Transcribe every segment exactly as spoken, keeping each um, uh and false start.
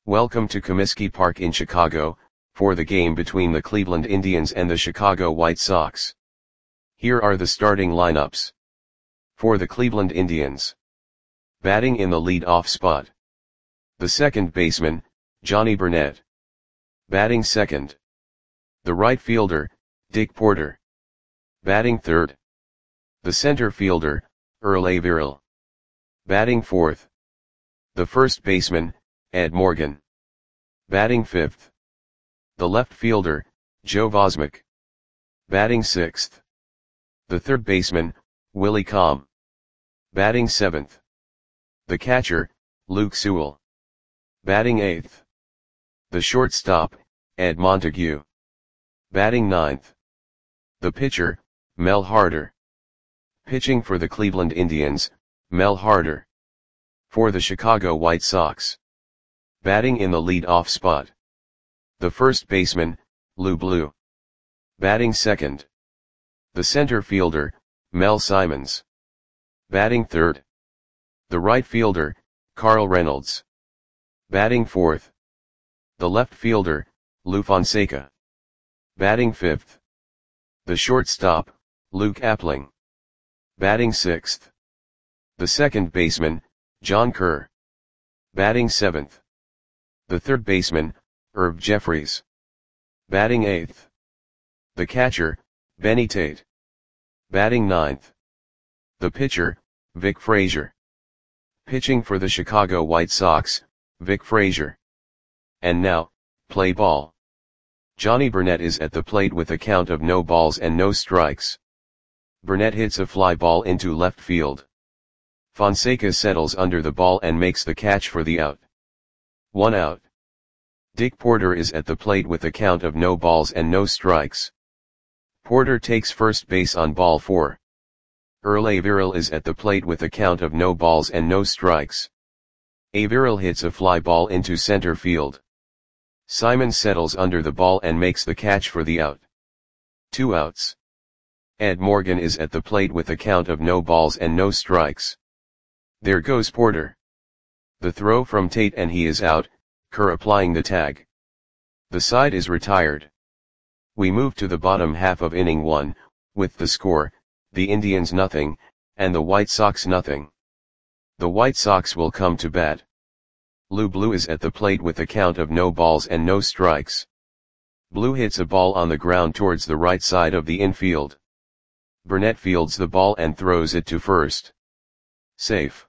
Welcome to Comiskey Park in Chicago, for the game between the Cleveland Indians and the Chicago White Sox. Here are the starting lineups. For the Cleveland Indians. Batting in the lead-off spot. The second baseman, Johnny Burnett. Batting second. The right fielder, Dick Porter. Batting third. The center fielder, Earl Averill. Batting fourth. The first baseman, Ed Morgan. Batting fifth. The left fielder, Joe Vosmek. Batting sixth. The third baseman, Willie Comm. Batting seventh. The catcher, Luke Sewell. Batting eighth. The shortstop, Ed Montague. Batting ninth. The pitcher, Mel Harder. Pitching for the Cleveland Indians, Mel Harder. For the Chicago White Sox. Batting in the lead-off spot. The first baseman, Lou Blue. Batting second. The center fielder, Mel Simons. Batting third. The right fielder, Carl Reynolds. Batting fourth. The left fielder, Lou Fonseca. Batting fifth. The shortstop, Luke Appling. Batting sixth. The second baseman, John Kerr. Batting seventh. The third baseman, Herb Jeffries. Batting eighth. The catcher, Benny Tate. Batting ninth. The pitcher, Vic Frazier. Pitching for the Chicago White Sox, Vic Frazier. And now, play ball. Johnny Burnett is at the plate with a count of no balls and no strikes. Burnett hits a fly ball into left field. Fonseca settles under the ball and makes the catch for the out. One out. Dick Porter is at the plate with a count of no balls and no strikes. Porter takes first base on ball four. Earl Averill is at the plate with a count of no balls and no strikes. Averill hits a fly ball into center field. Simons settles under the ball and makes the catch for the out. Two outs. Ed Morgan is at the plate with a count of no balls and no strikes. There goes Porter. The throw from Tate and he is out, Kerr applying the tag. The side is retired. We move to the bottom half of inning one, with the score, the Indians nothing, and the White Sox nothing. The White Sox will come to bat. Lou Blue is at the plate with a count of no balls and no strikes. Blue hits a ball on the ground towards the right side of the infield. Burnett fields the ball and throws it to first. Safe.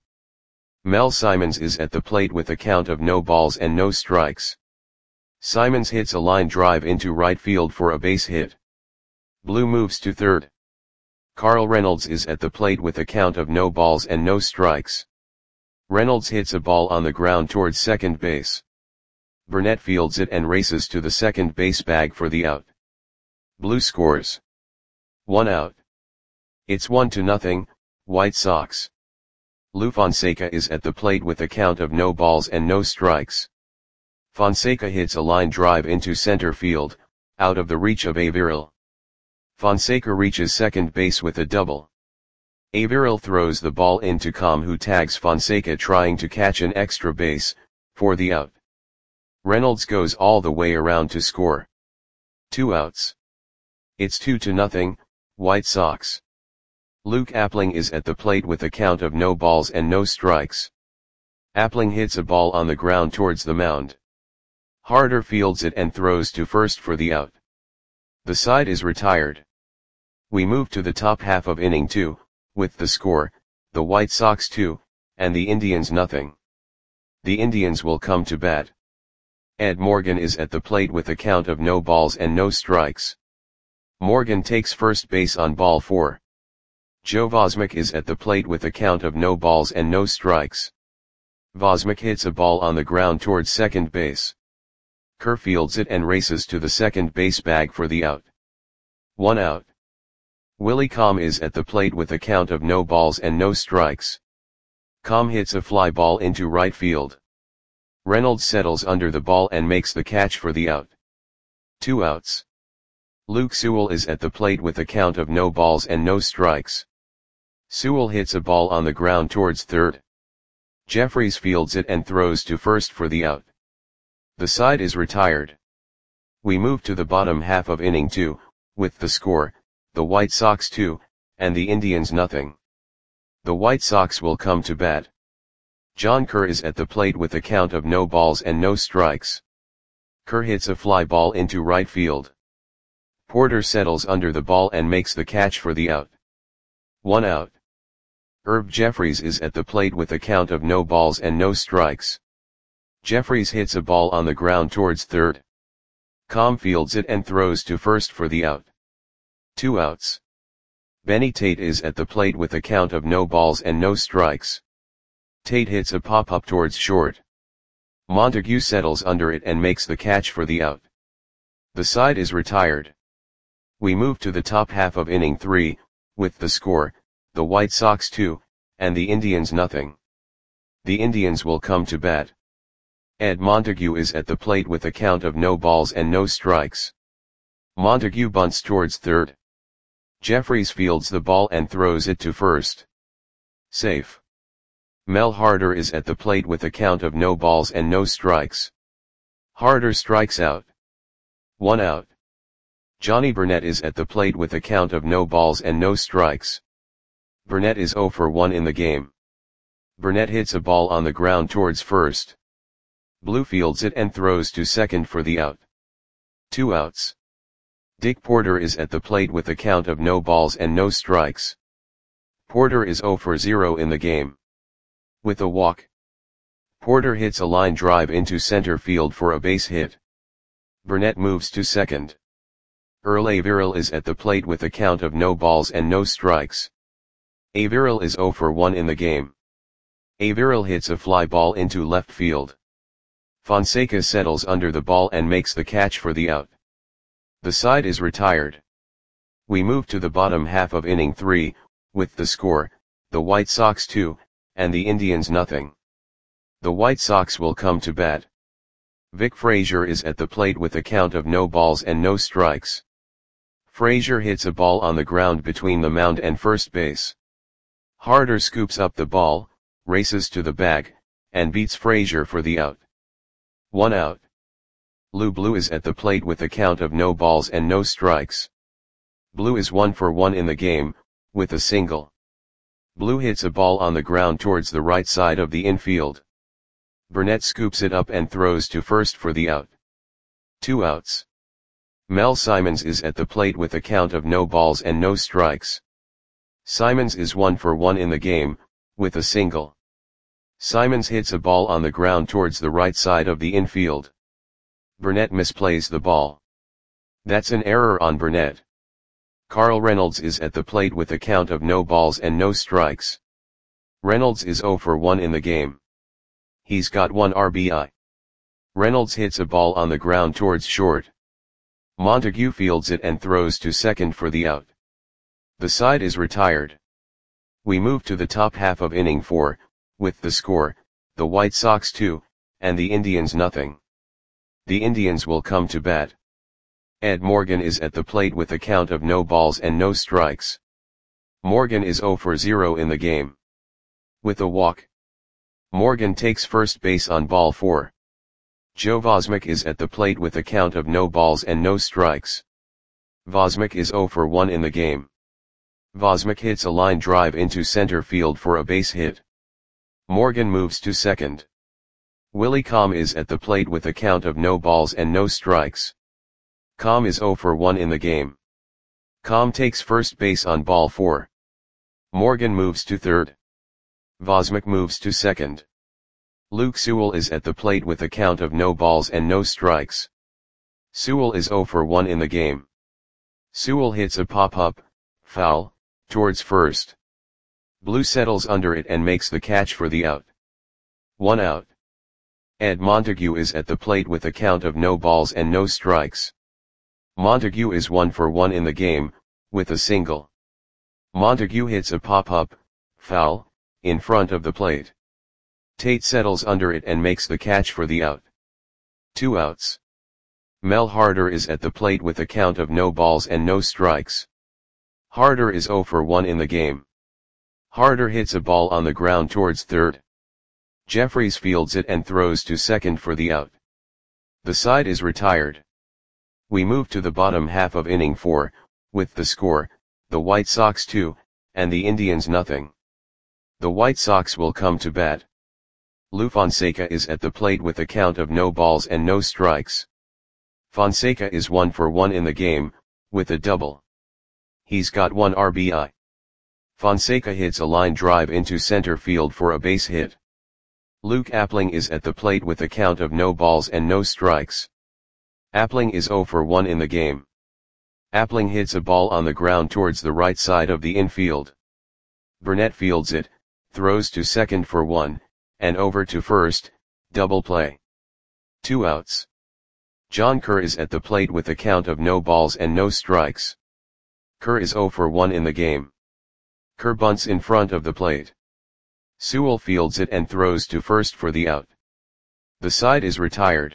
Mel Simons is at the plate with a count of no balls and no strikes. Simons hits a line drive into right field for a base hit. Blue moves to third. Carl Reynolds is at the plate with a count of no balls and no strikes. Reynolds hits a ball on the ground towards second base. Burnett fields it and races to the second base bag for the out. Blue scores. One out. It's one to nothing, White Sox. Lou Fonseca is at the plate with a count of no balls and no strikes. Fonseca hits a line drive into center field, out of the reach of Averill. Fonseca reaches second base with a double. Averill throws the ball into Comm, who tags Fonseca trying to catch an extra base, for the out. Reynolds goes all the way around to score. Two outs. It's two to nothing, White Sox. Luke Appling is at the plate with a count of no balls and no strikes. Appling hits a ball on the ground towards the mound. Harder fields it and throws to first for the out. The side is retired. We move to the top half of inning two, with the score, the White Sox two, and the Indians nothing. The Indians will come to bat. Ed Morgan is at the plate with a count of no balls and no strikes. Morgan takes first base on ball four. Joe Vosmek is at the plate with a count of no balls and no strikes. Vosmek hits a ball on the ground towards second base. Kerr fields it and races to the second base bag for the out. One out. Willie Comm is at the plate with a count of no balls and no strikes. Comm hits a fly ball into right field. Reynolds settles under the ball and makes the catch for the out. Two outs. Luke Sewell is at the plate with a count of no balls and no strikes. Sewell hits a ball on the ground towards third. Jeffries fields it and throws to first for the out. The side is retired. We move to the bottom half of inning two, with the score, the White Sox two, and the Indians nothing. The White Sox will come to bat. John Kerr is at the plate with a count of no balls and no strikes. Kerr hits a fly ball into right field. Porter settles under the ball and makes the catch for the out. One out. Herb Jeffries is at the plate with a count of no balls and no strikes. Jeffries hits a ball on the ground towards third. Com fields it and throws to first for the out. Two outs. Benny Tate is at the plate with a count of no balls and no strikes. Tate hits a pop-up towards short. Montague settles under it and makes the catch for the out. The side is retired. We move to the top half of inning three, with the score, the White Sox two, and the Indians nothing. The Indians will come to bat. Ed Montague is at the plate with a count of no balls and no strikes. Montague bunts towards third. Jeffries fields the ball and throws it to first. Safe. Mel Harder is at the plate with a count of no balls and no strikes. Harder strikes out. One out. Johnny Burnett is at the plate with a count of no balls and no strikes. Burnett is oh for one in the game. Burnett hits a ball on the ground towards first. Blue fields it and throws to second for the out. Two outs. Dick Porter is at the plate with a count of no balls and no strikes. Porter is oh for zero in the game. With a walk. Porter hits a line drive into center field for a base hit. Burnett moves to second. Earl Averill is at the plate with a count of no balls and no strikes. Averill is oh for one in the game. Averill hits a fly ball into left field. Fonseca settles under the ball and makes the catch for the out. The side is retired. We move to the bottom half of inning three, with the score, the White Sox two, and the Indians nothing. The White Sox will come to bat. Vic Frazier is at the plate with a count of no balls and no strikes. Frazier hits a ball on the ground between the mound and first base. Harder scoops up the ball, races to the bag, and beats Frazier for the out. One out. Lou Blue is at the plate with a count of no balls and no strikes. Blue is one for one in the game, with a single. Blue hits a ball on the ground towards the right side of the infield. Burnett scoops it up and throws to first for the out. Two outs. Mel Simons is at the plate with a count of no balls and no strikes. Simons is one for one in the game, with a single. Simons hits a ball on the ground towards the right side of the infield. Burnett misplays the ball. That's an error on Burnett. Carl Reynolds is at the plate with a count of no balls and no strikes. Reynolds is oh for one in the game. He's got one R B I. Reynolds hits a ball on the ground towards short. Montague fields it and throws to second for the out. The side is retired. We move to the top half of inning four, with the score, the White Sox two, and the Indians nothing. The Indians will come to bat. Ed Morgan is at the plate with a count of no balls and no strikes. Morgan is oh for zero in the game. With a walk. Morgan takes first base on ball four. Joe Vosmick is at the plate with a count of no balls and no strikes. Vosmick is oh for one in the game. Vosmick hits a line drive into center field for a base hit. Morgan moves to second. Willie Com is at the plate with a count of no balls and no strikes. Com is oh for one in the game. Com takes first base on ball four. Morgan moves to third. Vosmick moves to second. Luke Sewell is at the plate with a count of no balls and no strikes. Sewell is oh for one in the game. Sewell hits a pop-up, foul, towards first. Blue settles under it and makes the catch for the out. One out. Ed Montague is at the plate with a count of no balls and no strikes. Montague is one for one in the game, with a single. Montague hits a pop-up, foul, in front of the plate. Tate settles under it and makes the catch for the out. Two outs. Mel Harder is at the plate with a count of no balls and no strikes. Harder is oh for one in the game. Harder hits a ball on the ground towards third. Jeffries fields it and throws to second for the out. The side is retired. We move to the bottom half of inning four, with the score, the White Sox two, and the Indians nothing. The White Sox will come to bat. Lou Fonseca is at the plate with a count of no balls and no strikes. Fonseca is one for one in the game, with a double. He's got one R B I. Fonseca hits a line drive into center field for a base hit. Luke Appling is at the plate with a count of no balls and no strikes. Appling is zero for one in the game. Appling hits a ball on the ground towards the right side of the infield. Burnett fields it, throws to second for one, and over to first, double play. Two outs. John Kerr is at the plate with a count of no balls and no strikes. Kerr is zero for one in the game. Kerr bunts in front of the plate. Sewell fields it and throws to first for the out. The side is retired.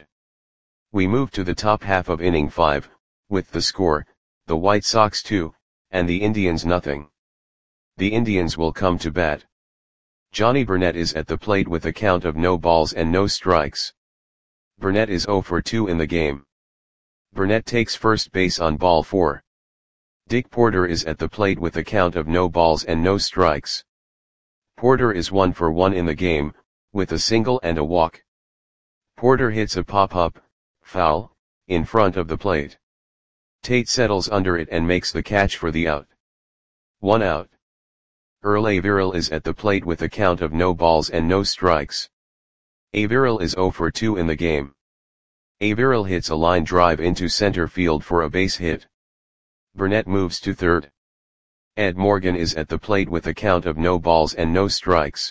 We move to the top half of inning five, with the score, the White Sox two, and the Indians nothing. The Indians will come to bat. Johnny Burnett is at the plate with a count of no balls and no strikes. Burnett is zero for two in the game. Burnett takes first base on ball four. Dick Porter is at the plate with a count of no balls and no strikes. Porter is one for one in the game, with a single and a walk. Porter hits a pop-up, foul, in front of the plate. Tate settles under it and makes the catch for the out. One out. Earl Averill is at the plate with a count of no balls and no strikes. Averill is zero for two in the game. Averill hits a line drive into center field for a base hit. Burnett moves to third. Ed Morgan is at the plate with a count of no balls and no strikes.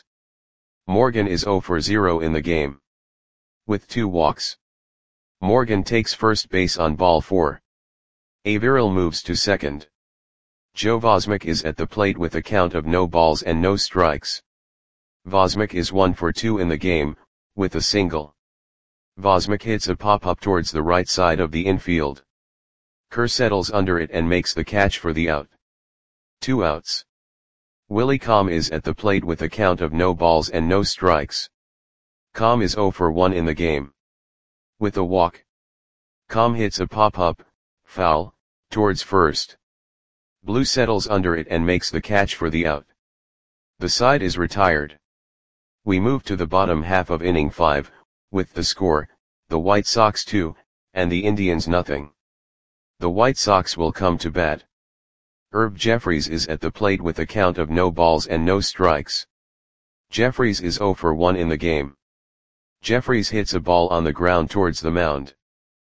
Morgan is zero for zero in the game. With two walks. Morgan takes first base on ball four. Averill moves to second. Joe Vosmick is at the plate with a count of no balls and no strikes. Vosmick is one for two in the game, with a single. Vosmick hits a pop-up towards the right side of the infield. Kerr settles under it and makes the catch for the out. Two outs. Willie Comm is at the plate with a count of no balls and no strikes. Comm is zero for one in the game. With a walk. Comm hits a pop-up, foul, towards first. Blue settles under it and makes the catch for the out. The side is retired. We move to the bottom half of inning five, with the score, the White Sox two, and the Indians nothing. The White Sox will come to bat. Herb Jeffries is at the plate with a count of no balls and no strikes. Jeffries is zero for one in the game. Jeffries hits a ball on the ground towards the mound.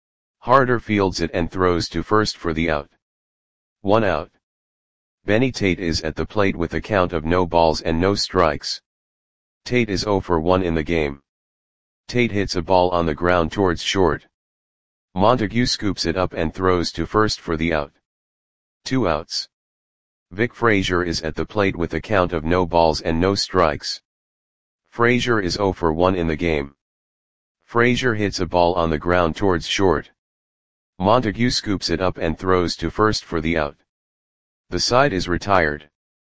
Harder fields it and throws to first for the out. One out. Benny Tate is at the plate with a count of no balls and no strikes. Tate is zero for one in the game. Tate hits a ball on the ground towards short. Montague scoops it up and throws to first for the out. Two outs. Vic Frazier is at the plate with a count of no balls and no strikes. Frazier is zero for one in the game. Frazier hits a ball on the ground towards short. Montague scoops it up and throws to first for the out. The side is retired.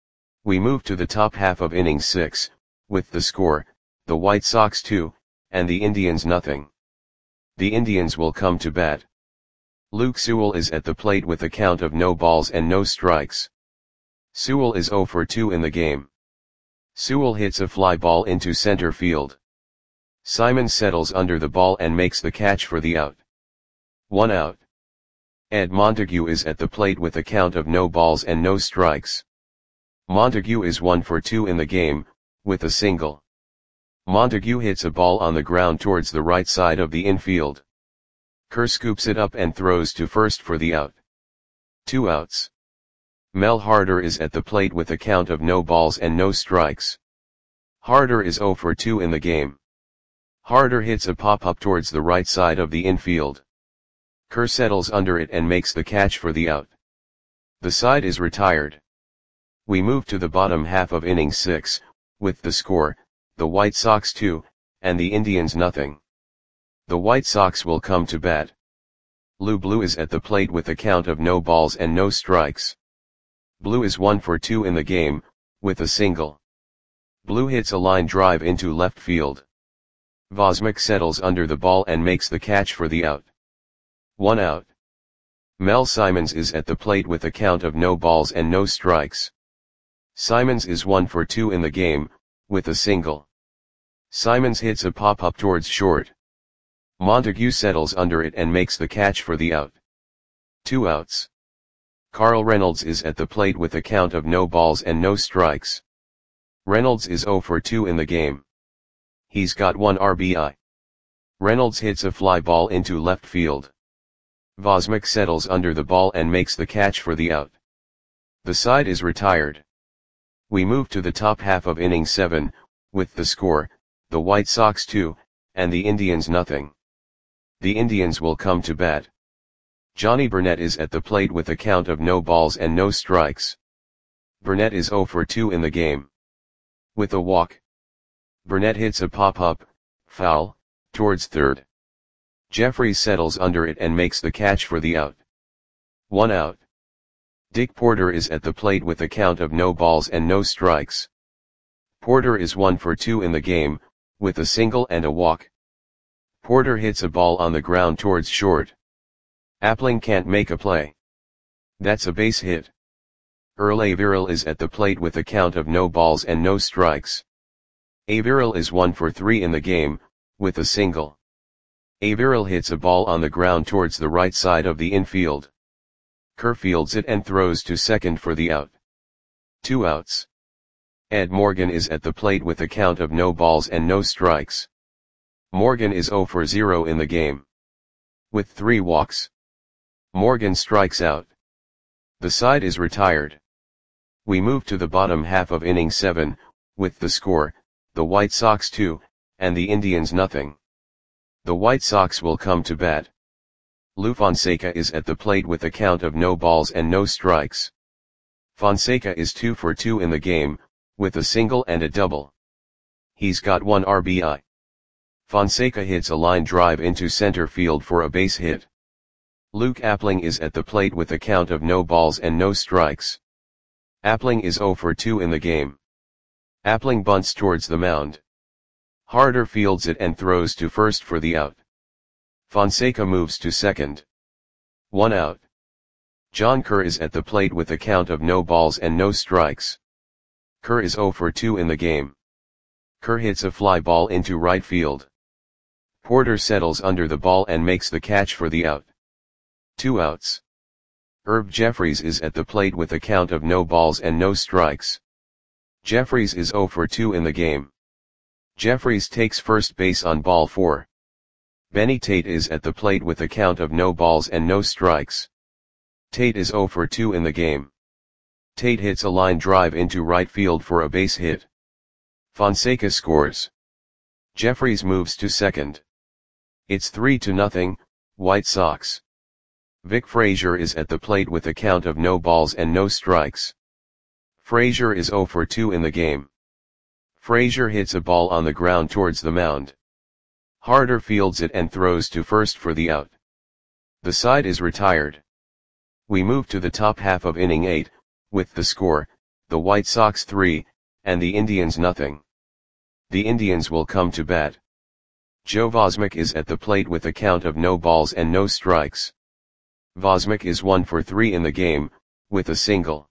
We move to the top half of inning six, with the score, the White Sox two, and the Indians nothing. The Indians will come to bat. Luke Sewell is at the plate with a count of no balls and no strikes. Sewell is zero for two in the game. Sewell hits a fly ball into center field. Simon settles under the ball and makes the catch for the out. One out. Ed Montague is at the plate with a count of no balls and no strikes. Montague is one for two in the game, with a single. Montague hits a ball on the ground towards the right side of the infield. Kerr scoops it up and throws to first for the out. Two outs. Mel Harder is at the plate with a count of no balls and no strikes. Harder is zero for two in the game. Harder hits a pop-up towards the right side of the infield. Kerr settles under it and makes the catch for the out. The side is retired. We move to the bottom half of inning six, with the score, the White Sox two, and the Indians nothing. The White Sox will come to bat. Lou Blue is at the plate with a count of no balls and no strikes. Blue is one for two in the game, with a single. Blue hits a line drive into left field. Vosmik settles under the ball and makes the catch for the out. One out. Mel Simons is at the plate with a count of no balls and no strikes. Simons is one for two in the game, with a single. Simons hits a pop-up towards short. Montague settles under it and makes the catch for the out. Two outs. Carl Reynolds is at the plate with a count of no balls and no strikes. Reynolds is zero for two in the game. He's got one R B I. Reynolds hits a fly ball into left field. Vosmik settles under the ball and makes the catch for the out. The side is retired. We move to the top half of inning seven, with the score, the White Sox two, and the Indians nothing. The Indians will come to bat. Johnny Burnett is at the plate with a count of no balls and no strikes. Burnett is zero for two in the game. With a walk. Burnett hits a pop-up, foul, towards third. Jeffries settles under it and makes the catch for the out. One out. Dick Porter is at the plate with a count of no balls and no strikes. Porter is one for two in the game, with a single and a walk. Porter hits a ball on the ground towards short. Appling can't make a play. That's a base hit. Earl Averill is at the plate with a count of no balls and no strikes. Averill is one for three in the game, with a single. Averill hits a ball on the ground towards the right side of the infield. Kerr fields it and throws to second for the out. Two outs. Ed Morgan is at the plate with a count of no balls and no strikes. Morgan is zero for zero in the game. With three walks. Morgan strikes out. The side is retired. We move to the bottom half of inning seven, with the score, the White Sox two, and the Indians nothing. The White Sox will come to bat. Lou Fonseca is at the plate with a count of no balls and no strikes. Fonseca is two for two in the game, with a single and a double. He's got one R B I. Fonseca hits a line drive into center field for a base hit. Luke Appling is at the plate with a count of no balls and no strikes. Appling is zero for two in the game. Appling bunts towards the mound. Harder fields it and throws to first for the out. Fonseca moves to second. One out. John Kerr is at the plate with a count of no balls and no strikes. Kerr is zero for two in the game. Kerr hits a fly ball into right field. Porter settles under the ball and makes the catch for the out. Two outs. Herb Jeffries is at the plate with a count of no balls and no strikes. Jeffries is zero for two in the game. Jeffries takes first base on ball four. Benny Tate is at the plate with a count of no balls and no strikes. Tate is zero for two in the game. Tate hits a line drive into right field for a base hit. Fonseca scores. Jeffries moves to second. It's three to nothing, White Sox. Vic Frazier is at the plate with a count of no balls and no strikes. Frazier is zero for two in the game. Frazier hits a ball on the ground towards the mound. Harder fields it and throws to first for the out. The side is retired. We move to the top half of inning eight, with the score, the White Sox three, and the Indians nothing. The Indians will come to bat. Joe Vosmik is at the plate with a count of no balls and no strikes. Vosmik is one for three in the game, with a single.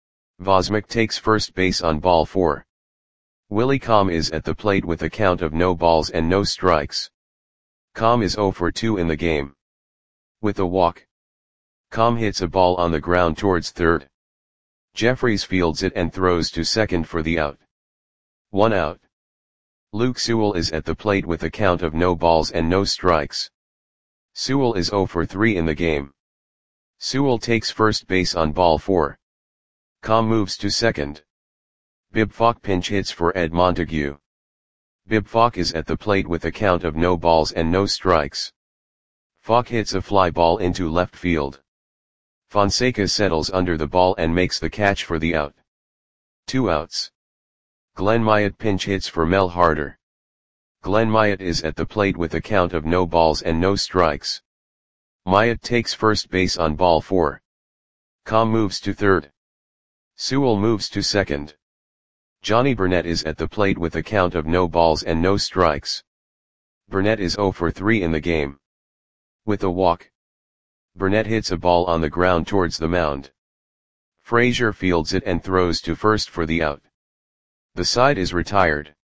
Vosmik takes first base on ball four. Willie Comm is at the plate with a count of no balls and no strikes. Comm is zero for two in the game. With a walk. Comm hits a ball on the ground towards third. Jeffries fields it and throws to second for the out. One out. Luke Sewell is at the plate with a count of no balls and no strikes. Sewell is zero for three in the game. Sewell takes first base on ball four. Comm moves to second. Bib Falk pinch hits for Ed Montague. Bib Falk is at the plate with a count of no balls and no strikes. Falk hits a fly ball into left field. Fonseca settles under the ball and makes the catch for the out. Two outs. Glenn Myatt pinch hits for Mel Harder. Glenn Myatt is at the plate with a count of no balls and no strikes. Myatt takes first base on ball four. Comm moves to third. Sewell moves to second. Johnny Burnett is at the plate with a count of no balls and no strikes. Burnett is zero for three in the game. With a walk, Burnett hits a ball on the ground towards the mound. Frazier fields it and throws to first for the out. The side is retired.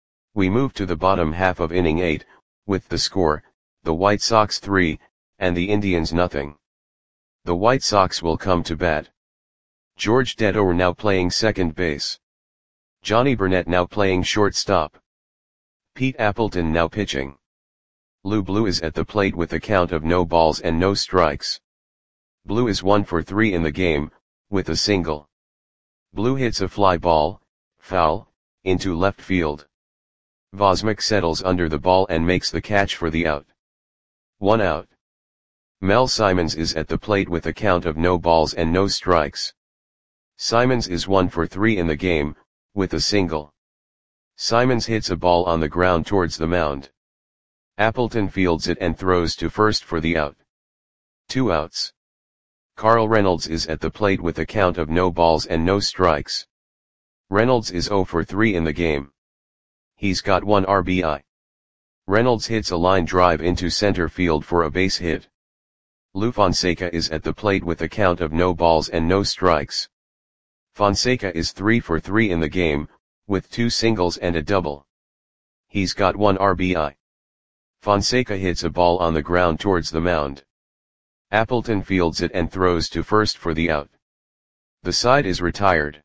We move to the bottom half of inning eight, with the score, the White Sox three, and the Indians nothing. The White Sox will come to bat. George Dettor now playing second base. Johnny Burnett now playing shortstop. Pete Appleton now pitching. Lou Blue is at the plate with a count of no balls and no strikes. Blue is one for three in the game, with a single. Blue hits a fly ball, foul, into left field. Vosmic settles under the ball and makes the catch for the out. One out. Mel Simons is at the plate with a count of no balls and no strikes. Simons is one for three in the game, with a single. Simons hits a ball on the ground towards the mound. Appleton fields it and throws to first for the out. Two outs. Carl Reynolds is at the plate with a count of no balls and no strikes. Reynolds is zero for three in the game. He's got one R B I. Reynolds hits a line drive into center field for a base hit. Lou Fonseca is at the plate with a count of no balls and no strikes. Fonseca is three for three in the game, with two singles and a double. He's got one R B I. Fonseca hits a ball on the ground towards the mound. Appleton fields it and throws to first for the out. The side is retired.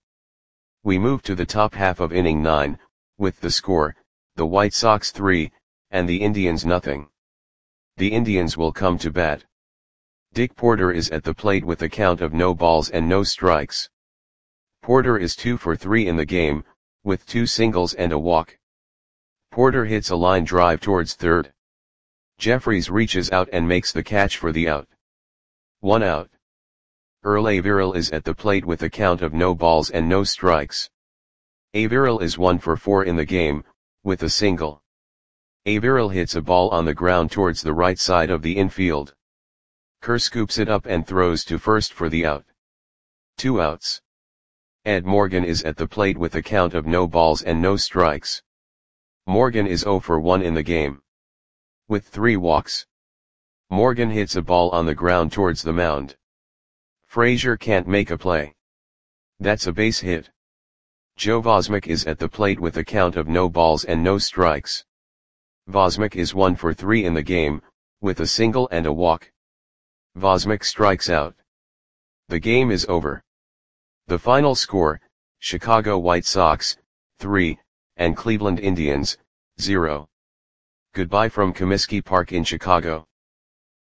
We move to the top half of inning nine, with the score, the White Sox three, and the Indians nothing. The Indians will come to bat. Dick Porter is at the plate with a count of no balls and no strikes. Porter is two for three in the game, with two singles and a walk. Porter hits a line drive towards third. Jeffries reaches out and makes the catch for the out. One out. Earl Averill is at the plate with a count of no balls and no strikes. Averill is one for four in the game, with a single. Averill hits a ball on the ground towards the right side of the infield. Kerr scoops it up and throws to first for the out. Two outs. Ed Morgan is at the plate with a count of no balls and no strikes. Morgan is zero for one in the game. With three walks, Morgan hits a ball on the ground towards the mound. Frazier can't make a play. That's a base hit. Joe Vosmic is at the plate with a count of no balls and no strikes. Vosmic is one for three in the game, with a single and a walk. Vosmic strikes out. The game is over. The final score, Chicago White Sox, three, and Cleveland Indians, zero. Goodbye from Comiskey Park in Chicago.